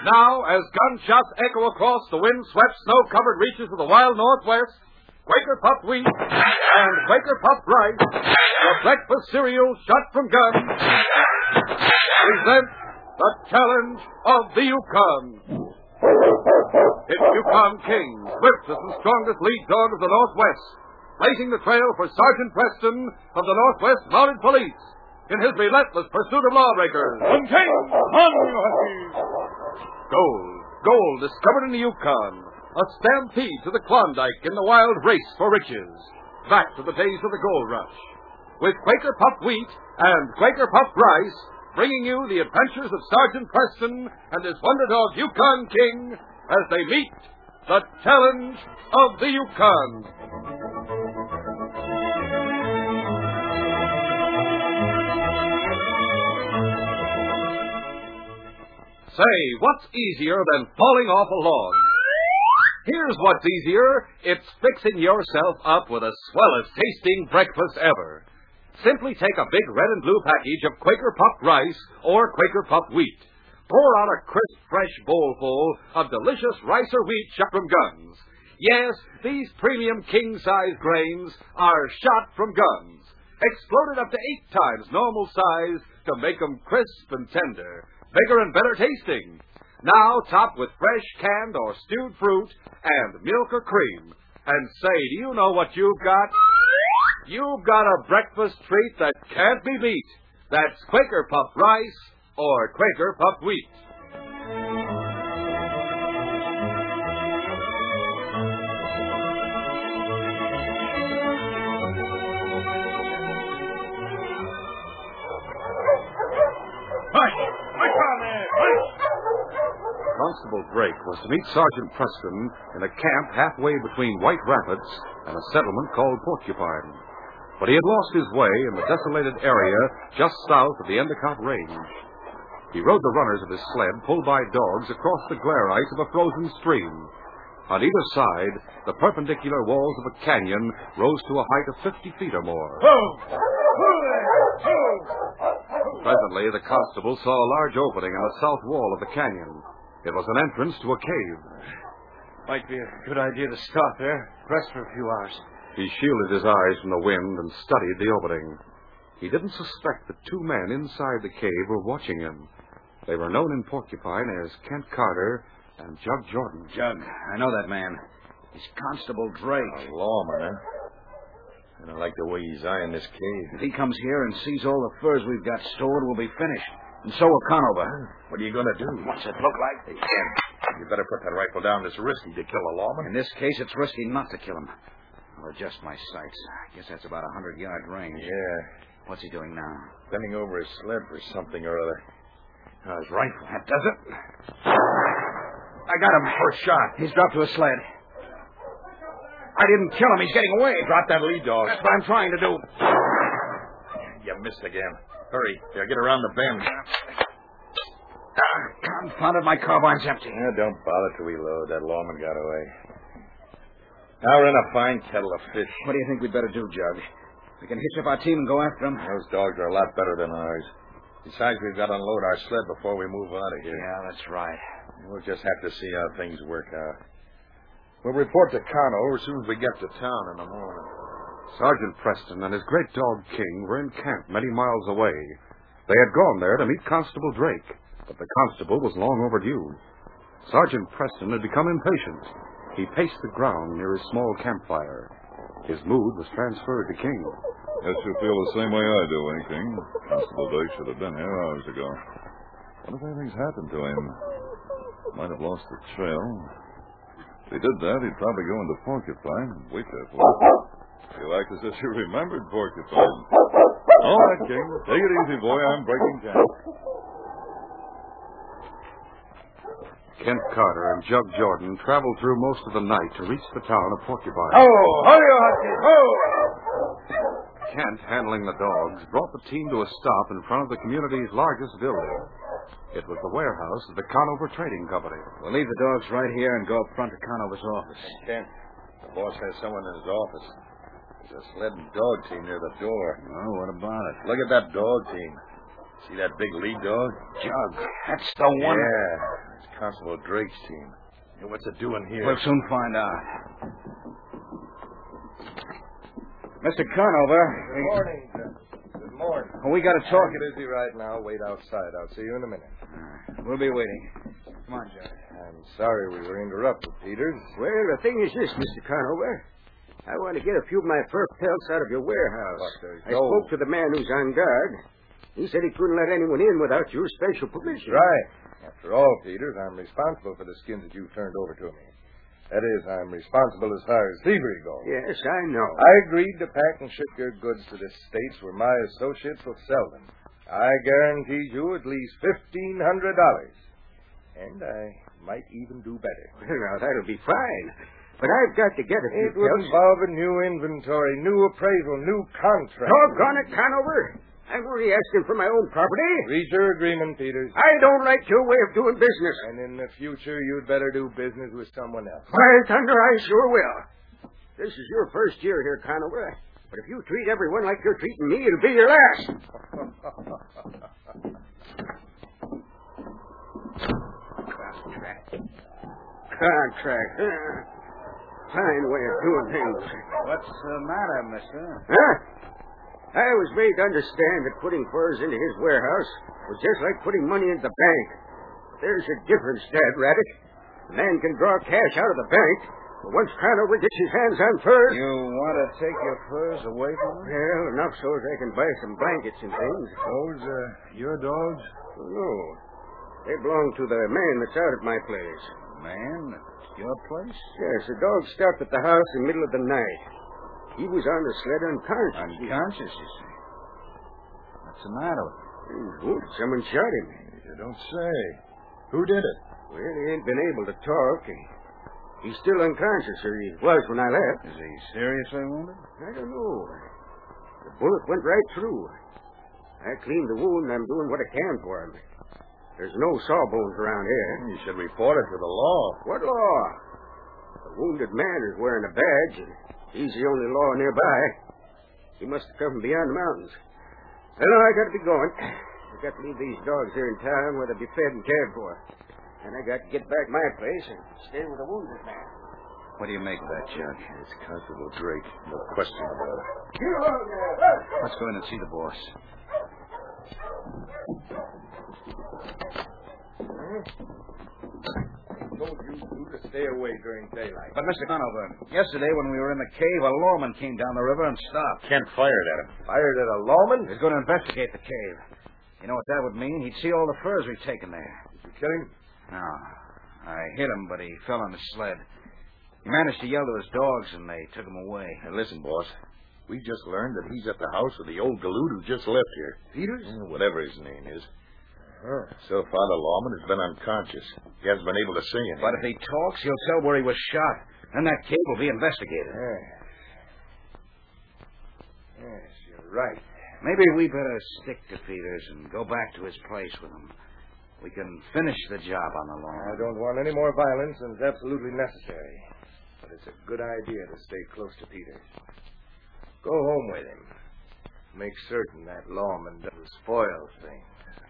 Now, as gunshots echo across the wind-swept, snow-covered reaches of the wild Northwest, Quaker Puffed Wheat and Quaker Puffed Rice, the breakfast cereal shot from guns, present the challenge of the Yukon. It's Yukon King, swiftest and strongest lead dog of the Northwest, blazing the trail for Sergeant Preston of the Northwest Mounted Police in his relentless pursuit of lawbreakers. On King! On, you huskies! Gold discovered in the Yukon. A stampede to the Klondike in the wild race for riches. Back to the days of the gold rush. With Quaker Puffed Wheat and Quaker Puffed Rice, bringing you the adventures of Sergeant Preston and his wonder dog Yukon King as they meet the challenge of the Yukon. Say, what's easier than falling off a log? Here's what's easier. It's fixing yourself up with the swellest tasting breakfast ever. Simply take a big red and blue package of Quaker Puffed Rice or Quaker Puffed Wheat. Pour out a crisp, fresh bowlful of delicious rice or wheat shot from guns. Yes, these premium king-size grains are shot from guns. Exploded up to 8 times normal size to make them crisp and tender. Bigger and better tasting. Now topped with fresh canned or stewed fruit and milk or cream. And say, do you know what you've got? You've got a breakfast treat that can't be beat. That's Quaker Puffed Rice or Quaker Puffed Wheat. Constable Drake was to meet Sergeant Preston in a camp halfway between White Rapids and a settlement called Porcupine. But he had lost his way in the desolated area just south of the Endicott Range. He rode the runners of his sled, pulled by dogs, across the glare ice of a frozen stream. On either side, the perpendicular walls of a canyon rose to a height of 50 feet or more. Presently, the constable saw a large opening in the south wall of the canyon. It was an entrance to a cave. Might be a good idea to stop there, rest for a few hours. He shielded his eyes from the wind and studied the opening. He didn't suspect that 2 men inside the cave were watching him. They were known in Porcupine as Kent Carter and Jug Jordan. Jug, I know that man. He's Constable Drake. A lawman, huh? I don't like the way he's eyeing this cave. If he comes here and sees all the furs we've got stored, we'll be finished. And so will Conover. What are you going to do? What's it look like? Hey, Ken, you better put that rifle down. It's risky to kill a lawman. In this case, it's risky not to kill him. I'll adjust my sights. I guess that's about 100-yard range. Yeah. What's he doing now? Bending over his sled for something or other. His rifle. That does it. I got him. First shot. He's dropped to a sled. I didn't kill him. He's getting away. Drop that lead dog. That's what I'm trying to do. You missed again. Hurry. They'll get around the bend. Confounded, my carbine's empty. Don't bother to reload. That lawman got away. Now we're in a fine kettle of fish. What do you think we'd better do, Jug? We can hitch up our team and go after him. Those dogs are a lot better than ours. Besides, we've got to unload our sled before we move out of here. Yeah, that's right. We'll just have to see how things work out. We'll report to Conover as soon as we get to town in the morning. Sergeant Preston and his great dog King were in camp many miles away. They had gone there to meet Constable Drake, but the constable was long overdue. Sergeant Preston had become impatient. He paced the ground near his small campfire. His mood was transferred to King. Guess you feel the same way I do, eh, King? Constable Drake should have been here hours ago. What if anything's happened to him? Might have lost the trail. If he did that, he'd probably go into Porcupine and wait there for us. You act as if you remembered Porcupine. All right, King. Take it easy, boy. I'm breaking camp. Kent Carter and Jug Jordan traveled through most of the night to reach the town of Porcupine. Ho, you huskies, ho! Kent, handling the dogs, brought the team to a stop in front of the community's largest building. It was the warehouse of the Conover Trading Company. We'll leave the dogs right here and go up front to Conover's office. Kent, the boss has someone in his office. There's a sled and dog team near the door. Oh, what about it? Look at that dog team. See that big lead dog? Jug. That's the one. Yeah. It's Constable Drake's team. Hey, what's it doing here? We'll soon find out. Mr. Conover. Good morning, Judge. Good morning. We got to talk. I'm busy right now. Wait outside. I'll see you in a minute. We'll be waiting. Come on, Judge. I'm sorry we were interrupted, Peters. Well, the thing is this, Mr. Conover. I want to get a few of my fur pelts out of your warehouse. But there's I spoke to the man who's on guard. He said he couldn't let anyone in without your special permission. Right. After all, Peters, I'm responsible for the skins that you turned over to me. That is, I'm responsible as far as thievery goes. Yes, I know. I agreed to pack and ship your goods to the States where my associates will sell them. I guaranteed you at least $1,500. And I might even do better. Well, now, that'll be fine. But I've got to get a few It would pelts. involve a new inventory, new appraisal, new contract. Doggone it, Conover. I'm only asking for my own property. Read your agreement, Peters. I don't like your way of doing business. And in the future, you'd better do business with someone else. By thunder, I sure will. This is your first year here, Conover. But if you treat everyone like you're treating me, it'll be your last. Contract. Fine way of doing things. What's the matter, mister? Huh? I was made to understand that putting furs into his warehouse was just like putting money into the bank. There's a difference, Dad Rabbit. A man can draw cash out of the bank, but once Conover gets his hands on furs... You want to take your furs away from him? Well, enough so that I can buy some blankets and things. Those, your dogs? No. They belong to the man that's out at my place. Man, your place? Yes, the dog stopped at the house in the middle of the night. He was on the sled unconscious. Unconscious, you say? What's the matter with him? Someone shot him. You don't say. Who did it? Well, he ain't been able to talk. He's still unconscious, or he was when I left. Is he seriously wounded? I don't know. The bullet went right through. I cleaned the wound, and I'm doing what I can for him. There's no sawbones around here. You should report it to the law. What law? The wounded man is wearing a badge, and he's the only law nearby. He must have come from beyond the mountains. Well, now, I got to be going. I got to leave these dogs here in town where they'll be fed and cared for. And I got to get back my place and stay with the wounded man. What do you make of that, Judge? It's Constable Drake. No question about it. Get along there. Let's go in and see the boss. I told you two to stay away during daylight. But, Mr. Conover, yesterday when we were in the cave, a lawman came down the river and stopped. Kent fired at him. Fired at a lawman? He was going to investigate the cave. You know what that would mean? He'd see all the furs we'd taken there. Did you kill him? No. I hit him, but he fell on the sled. He managed to yell to his dogs, and they took him away. Hey, listen, boss. We just learned that he's at the house of the old galoot who just left here. Peters? Whatever his name is. So far, the lawman has been unconscious. He hasn't been able to say anything. But if he talks, he'll tell where he was shot. Then that cave will be investigated. Yes, you're right. Maybe we better stick to Peters and go back to his place with him. We can finish the job on the lawn. I don't want any more violence than is absolutely necessary. But it's a good idea to stay close to Peters. Go home with him. Make certain that lawman doesn't spoil things.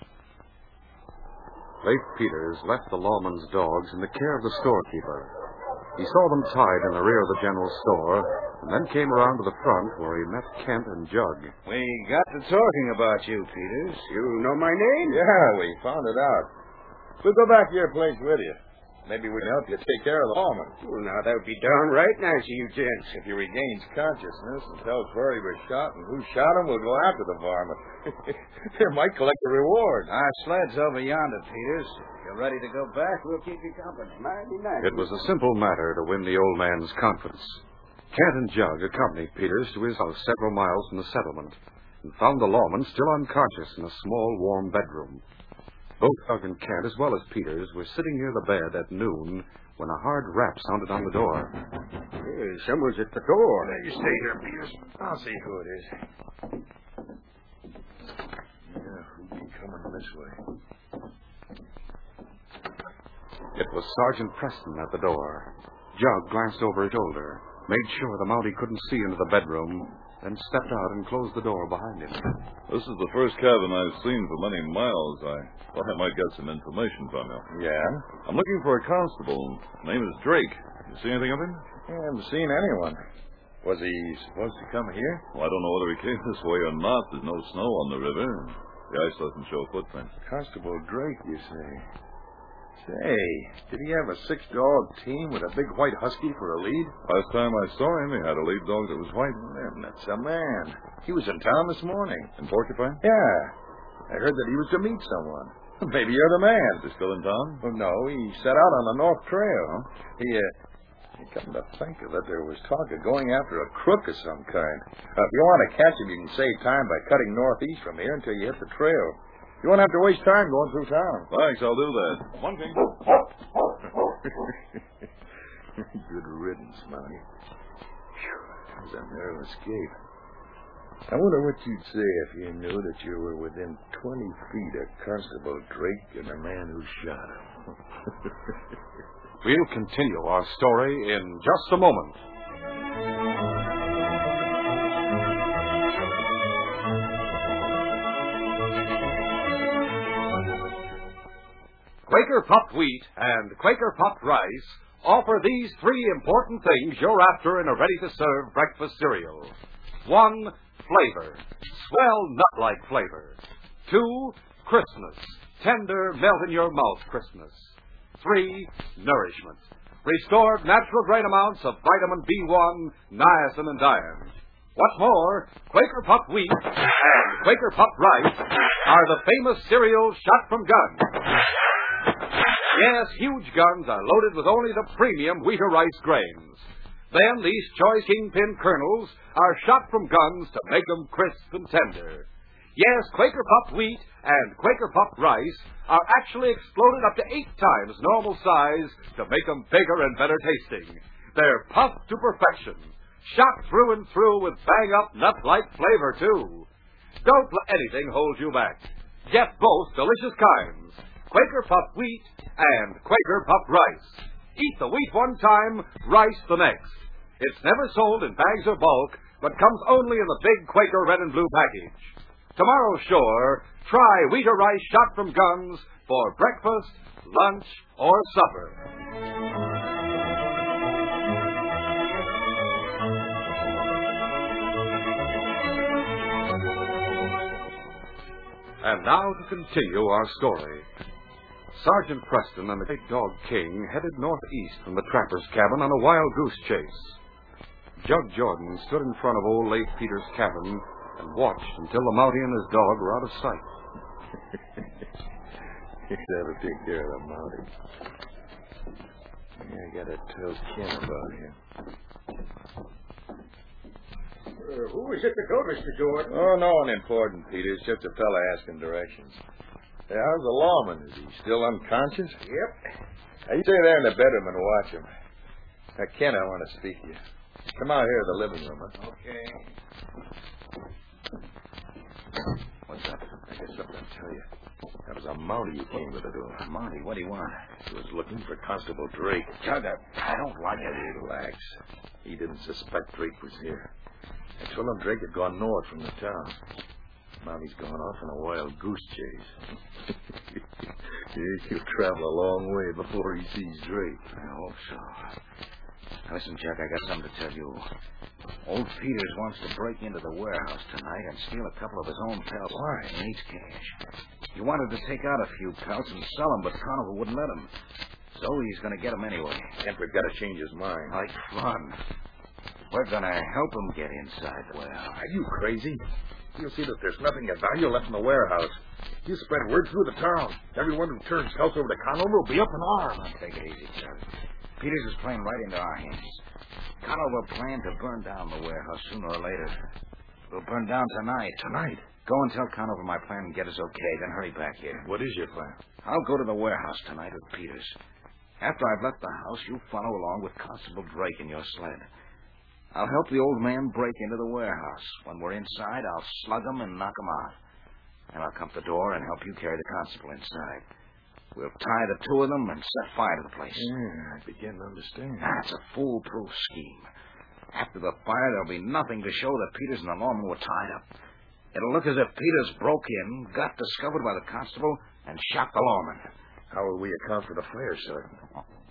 Leif Peters left the lawman's dogs in the care of the storekeeper. He saw them tied in the rear of the general store, and then came around to the front where he met Kent and Jug. We got to talking about you, Peters. You know my name? Yeah, we found it out. We'll go back to your place with you. Maybe we can help you take care of the lawman. Well, now, that would be downright nice of you gents. If he regains consciousness and tells where he was shot and who shot him, we'll go after the varmint. They might collect a reward. Our sled's over yonder, Peters. If you're ready to go back, we'll keep you company. Mighty nice. It was a simple matter to win the old man's confidence. Kent and Jug accompanied Peters to his house several miles from the settlement and found the lawman still unconscious in a small, warm bedroom. Both Jug and Kent, as well as Peters, were sitting near the bed at noon when a hard rap sounded on the door. Hey, someone's at the door. You stay here, Peters. I'll see who it is. Yeah, who'd be coming this way? It was Sergeant Preston at the door. Jug glanced over his shoulder, made sure the Mountie couldn't see into the bedroom, then stepped out and closed the door behind him. This is the first cabin I've seen for many miles. I thought I might get some information from you. Yeah? I'm looking for a constable. His name is Drake. You see anything of him? I haven't seen anyone. Was he supposed to come here? Well, I don't know whether he came this way or not. There's no snow on the river. The ice doesn't show footprints. Constable Drake, you say? Say, did he have a 6-dog team with a big white husky for a lead? Last time I saw him, he had a lead dog that was white. Then that's a man. He was in town this morning. In Porcupine? Yeah. I heard that he was to meet someone. Maybe you're the man. Is he still in town? Oh, no, he set out on the North Trail. He come to think of it, there was talk of going after a crook of some kind. If you want to catch him, you can save time by cutting northeast from here until you hit the trail. You won't have to waste time going through town. Thanks, I'll do that. One thing. Good riddance, Mounty. That was a narrow escape. I wonder what you'd say if you knew that you were within 20 feet of Constable Drake and the man who shot him. We'll continue our story in just a moment. Quaker Puffed Wheat and Quaker Puffed Rice offer these 3 important things you're after in a ready-to-serve breakfast cereal. 1, flavor. Swell nut-like flavor. 2, crispness. Tender, melt-in-your-mouth crispness. 3, nourishment. Restored natural grain amounts of vitamin B1, niacin, and iron. What's more, Quaker Puffed Wheat and Quaker Puffed Rice are the famous cereals shot from guns. Yes, huge guns are loaded with only the premium wheat or rice grains. Then these choice kingpin kernels are shot from guns to make them crisp and tender. Yes, Quaker Puffed Wheat and Quaker Puffed Rice are actually exploded up to 8 times normal size to make them bigger and better tasting. They're puffed to perfection, shot through and through with bang-up nut-like flavor, too. Don't let anything hold you back. Get both delicious kinds, Quaker Puffed Wheat and Quaker Puffed Rice. Eat the wheat one time, rice the next. It's never sold in bags or bulk, but comes only in the big Quaker red and blue package. Tomorrow, sure, try wheat or rice shot from guns for breakfast, lunch, or supper. And now to continue our story. Sergeant Preston and the Big Dog King headed northeast from the trapper's cabin on a wild goose chase. Jug Jordan stood in front of old Leif Peters' cabin and watched until the Mountie and his dog were out of sight. That'll take care of the Mountie. I gotta tell Ken about him. Who is it to go, Mr. Jordan? Oh, no one important, Peters. Just a fella asking directions. Hey, how's the lawman? Is he still unconscious? Yep. Now, you stay there in the bedroom and watch him. Now, Ken, I want to speak to you. Come out here to the living room, huh? Okay. What's up? I got something to tell you. That was a Mountie who came to the door. Monty, what do you want? He was looking for Constable Drake. Chug, I don't like it. Relax. He didn't suspect Drake was here. I told him Drake had gone north from the town. Mountie's gone off on a wild goose chase. He'll travel a long way before he sees Drake. I hope so. Listen, Chuck, I got something to tell you. Old Peters wants to break into the warehouse tonight and steal a couple of his own pelts. Why? He needs cash. He wanted to take out a few pelts and sell them, but Conover wouldn't let him. So he's going to get them anyway. Kent, we've got to change his mind. Like fun. We're going to help him get inside the warehouse. Are you crazy? You'll see that there's nothing of value left in the warehouse. You spread word through the town. Everyone who turns pelts over to Conover will be up in arms. Take it easy, Chuck. Peters is playing right into our hands. Conover planned to burn down the warehouse sooner or later. We'll burn down tonight. Tonight? Go and tell Conover my plan and get us okay, then hurry back here. What is your plan? I'll go to the warehouse tonight with Peters. After I've left the house, you follow along with Constable Drake in your sled. I'll help the old man break into the warehouse. When we're inside, I'll slug him and knock him out. And I'll come to the door and help you carry the constable inside. We'll tie the two of them and set fire to the place. Yeah, I begin to understand. It's a foolproof scheme. After the fire, there'll be nothing to show that Peters and the lawman were tied up. It'll look as if Peters broke in, got discovered by the constable, and shot the lawman. How will we account for the fire, Sergeant?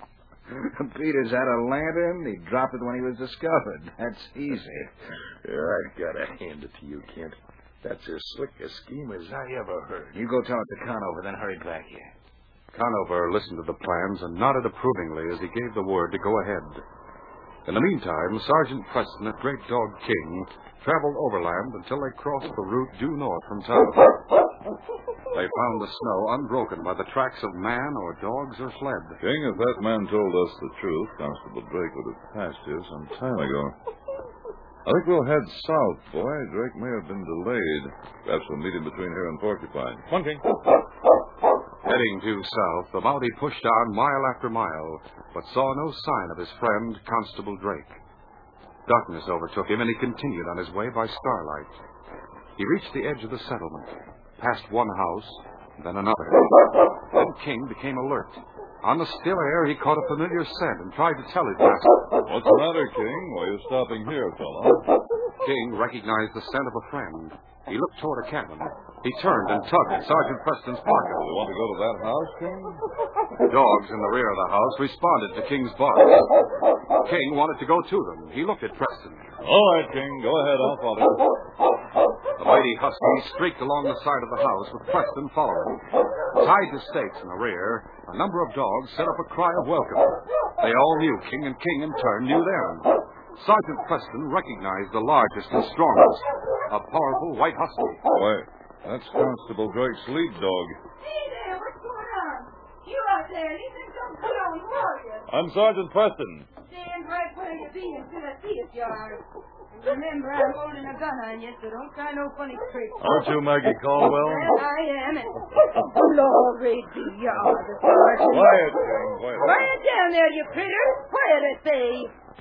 Peters had a lantern. He dropped it when he was discovered. That's easy. Yeah, I've got to hand it to you, Kent. That's as slick a scheme as I ever heard. You go tell it to Conover, then hurry back here. Conover listened to the plans and nodded approvingly as he gave the word to go ahead. In the meantime, Sergeant Preston and Great Dog King traveled overland until they crossed the route due north from town. They found the snow unbroken by the tracks of man or dogs or sled. King, if that man told us the truth, Constable Drake would have passed here some time ago. I think we'll head south, boy. Drake may have been delayed. Perhaps we'll meet him between here and Porcupine. Come on, King. Heading due south, the Mountie pushed on mile after mile, but saw no sign of his friend, Constable Drake. Darkness overtook him, and he continued on his way by starlight. He reached the edge of the settlement, passed one house, then another. Then King became alert. On the still air, he caught a familiar scent and tried to tell his master. What's the matter, King? Why are you stopping here, fellow? King recognized the scent of a friend. He looked toward a cabin. He turned and tugged at Sergeant Preston's pocket. You want to go to that house, King? Dogs in the rear of the house responded to King's bark. King wanted to go to them. He looked at Preston. All right, King. Go ahead. I'll follow you. The mighty husky streaked along the side of the house with Preston following. Tied to stakes in the rear, a number of dogs set up a cry of welcome. They all knew King, and King in turn knew them. Sergeant Preston recognized the largest and strongest, a powerful white husky. Why, that's Constable Drake's lead dog. Hey there, what's going on? You out there, listen, don't put on warrior. I'm Sergeant Preston. Stand right where you be until I see it, Jar. And remember, I'm holding a gun on you, so don't try no funny tricks. Aren't you Maggie Caldwell? Well, I am, and glory be Jar, the sergeant. Quiet, King. Quiet. Quiet down there, you critter. Quiet, I say.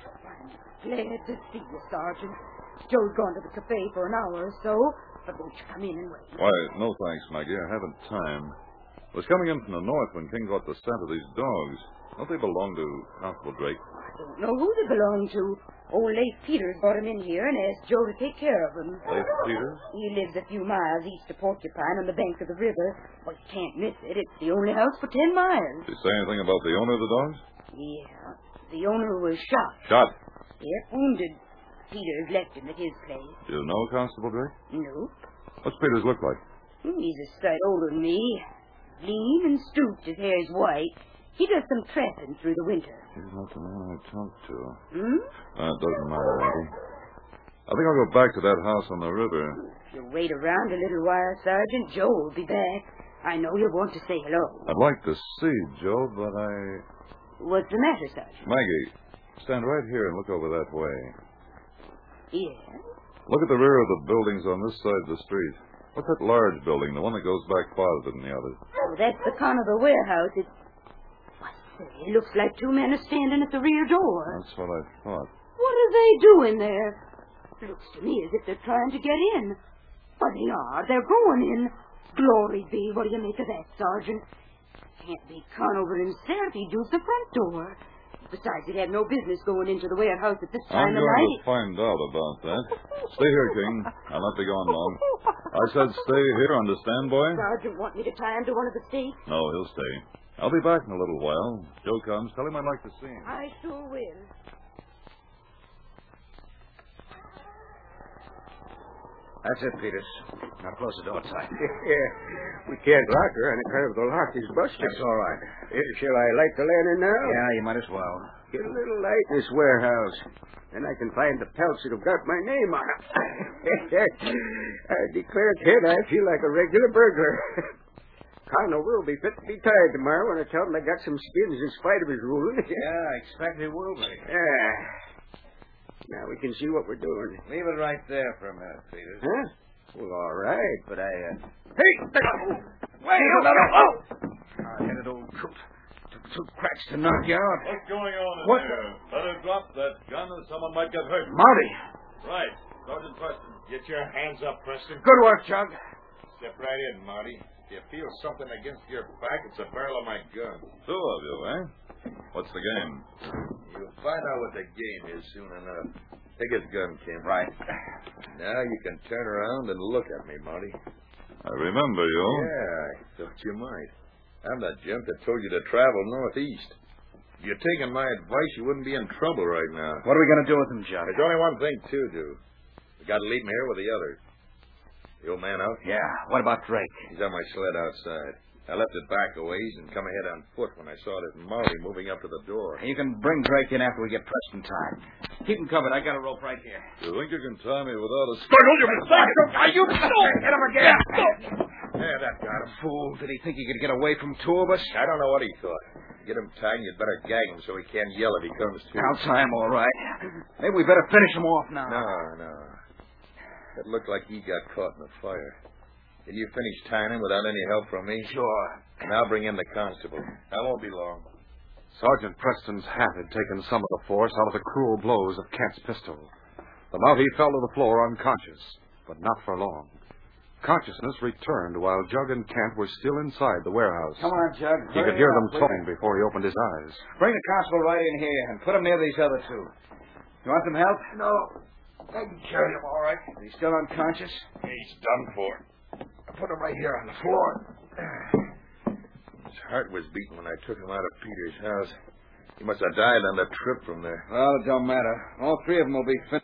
Glad to see you, Sergeant. Joe's gone to the cafe for an hour or so, but won't you come in and wait? Why, no thanks, Maggie. I haven't time. I was coming in from the north when King got the scent of these dogs. Don't they belong to Constable Drake? I don't know who they belong to. Old Leif Peters brought him in here and asked Joe to take care of them. Leif Peters? He lives a few miles east of Porcupine on the bank of the river. Well, you can't miss it. It's the only house for 10 miles. Did he say anything about the owner of the dogs? Yeah. The owner was shot. Shot. Yes, wounded. Peters left him at his place. Do you know Constable Drake? Nope. What's Peters look like? He's a sight older than me. Lean and stooped. His hair is white. He does some trapping through the winter. He's not the man I talked to. Hmm? It doesn't matter, Maggie. I think I'll go back to that house on the river. If you wait around a little while, Sergeant, Joe will be back. I know you'll want to say hello. I'd like to see Joe, but What's the matter, Sergeant? Maggie, stand right here and look over that way. Yeah? Look at the rear of the buildings on this side of the street. What's that large building, the one that goes back farther than the others? Oh, that's the Conover warehouse. It looks like two men are standing at the rear door. That's what I thought. What are they doing there? Looks to me as if they're trying to get in. But they are. They're going in. Glory be. What do you make of that, Sergeant? Can't be Conover himself. He'd use the front door. Besides, he'd have no business going into the warehouse at this time I'm of going night. to find out about that. Stay here, King. I'll not be gone long. I said stay here, understand, boy? Sergeant want me to tie him to one of the stakes? No, he'll stay. I'll be back in a little while. Joe comes. Tell him I'd like to see him. I sure will. That's it, Peters. Now close the door tight. Yeah, we can't lock her on account of the lock is busted. That's all right. Shall I light the lantern now? Yeah, you might as well. Get a little light in this warehouse. Then I can find the pelts that have got my name on them. I declare, kid, I feel like a regular burglar. Conover will be fit to be tied tomorrow when I tell him I got some skins in spite of his ruling. Yeah, I expect he will be. Yeah. Now we can see what we're doing. Leave it right there for a minute, Peters. Huh? Well, all right. But I, Hey! Wait a minute! Oh! Hard-headed old coot. Took two cracks to knock you out. What's going on in What? there? Better drop that gun or someone might get hurt. Marty! Right. Sergeant Preston. Get your hands up, Preston. Good work, Chug. Step right in, Marty. If you feel something against your back, it's the barrel of my gun. Two of you, eh? What's the game? You'll find out what the game is soon enough. Take his gun, Kim. Right. Now you can turn around and look at me, Marty. I remember you. Yeah, I thought you might. I'm the gent that told you to travel northeast. If you're taking my advice, you wouldn't be in trouble right now. What are we going to do with him, Jug? There's only one thing to do. We got to leave him here with the others. The old man out? Yeah. What about Drake? He's on my sled outside. I left it back a ways and come ahead on foot when I saw this Maori moving up to the door. You can bring Drake in after we get Preston tied. Keep him covered. I got a rope right here. You think you can tie me without a... Struggle, you mistaken! Are you... Hit him again! Yeah, that got him. Fool. Did he think he could get away from two of us? I don't know what he thought. Get him tied, and you'd better gag him so he can't yell if he comes to. I'll tie him all right. Maybe we better finish him off now. No. It looked like he got caught in the fire. Can you finish tying him without any help from me? Sure. And I'll bring in the constable. I won't be long. Sergeant Preston's hat had taken some of the force out of the cruel blows of Kent's pistol. The Mountie fell to the floor unconscious, but not for long. Consciousness returned while Jug and Kent were still inside the warehouse. Come on, Jug. He could hear them talking before he opened his eyes. Bring the constable right in here and put him near these other two. You want some help? No. I can carry him all right. Is he still unconscious? He's done for. I put him right here on the floor. His heart was beating when I took him out of Peter's house. He must have died on the trip from there. Well, it don't matter. All three of them will be fit.